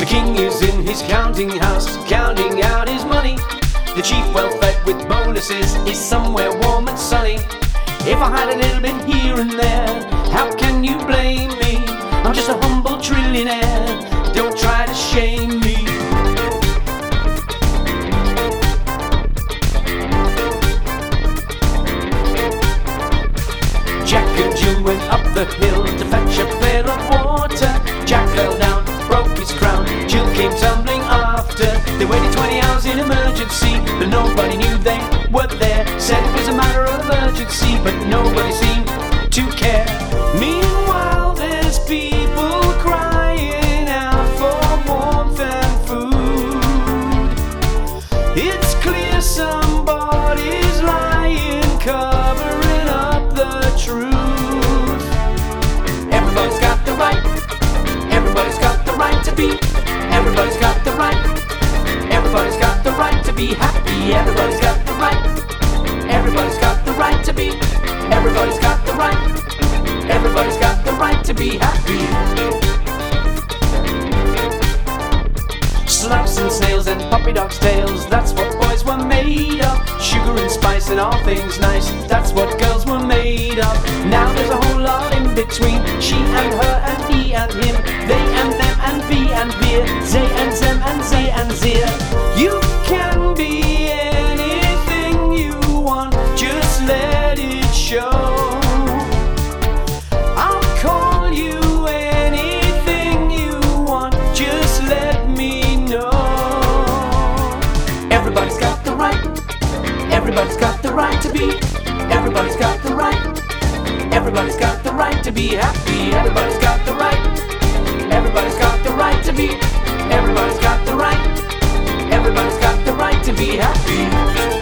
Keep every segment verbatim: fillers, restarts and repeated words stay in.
king is in his counting house, counting out his money. The chief, well fed with bonuses, is somewhere warm and sunny. If I had a little bit here and there, how can you blame me? I'm just a humble trillionaire, don't try to shame me. Jack and Jill went up the hill to fetch a pail of water. Jack fell down, broke his crown, Jill came tumbling after. They waited twenty hours in emergency, but nobody knew they were there. Said it was a matter of urgency, but nobody seemed to care. Meanwhile there's people crying out for warmth and food. It's clear somebody's lying, covering up the truth. Everybody's got the right, everybody's got the right to be, everybody's got the right, everybody's got the right to be happy, everybody's got the right, everybody's got the right to be, everybody's got the right, everybody's got the right to be happy. Slugs and snails and puppy dogs' tails, that's what boys were made of. Sugar and spice and all things nice, that's what girls were made of. Now there's a whole lot in between, she and her and he and him, they and them and we and wir, they and them and they and zir. You can be anything you want, just let it show. I'll call you anything you want, just let me know. Everybody's got the right, everybody's got the right to be, everybody's got the right, everybody's got the right to be happy, everybody's got the right, everybody's got the right to be, everybody's got the right, everybody's got the right to be happy.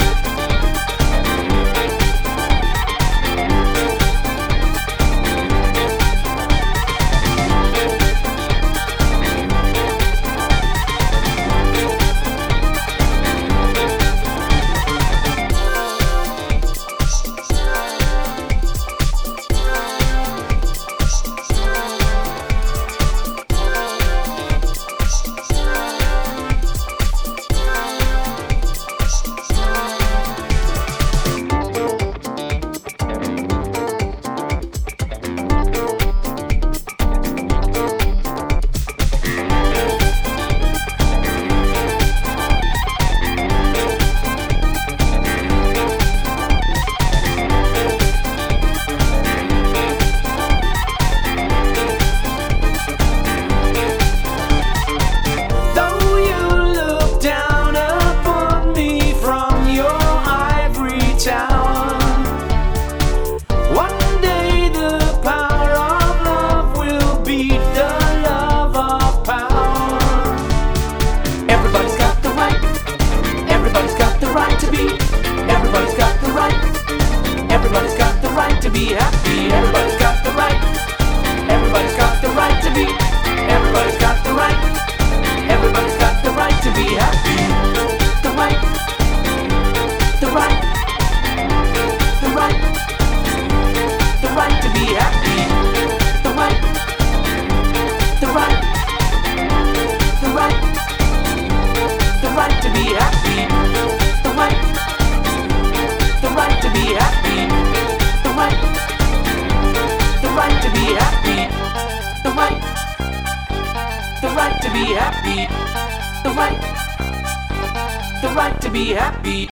To be happy, everybody's got the right, everybody's got the right to be, everybody's got the right, everybody's got the right to be happy. The right, the right, the right, the right to be happy. The right, the right, the right, the right to be happy. The right, the right to be happy. The right, the right to be happy. The right, the right to be happy. The right, the right to be happy.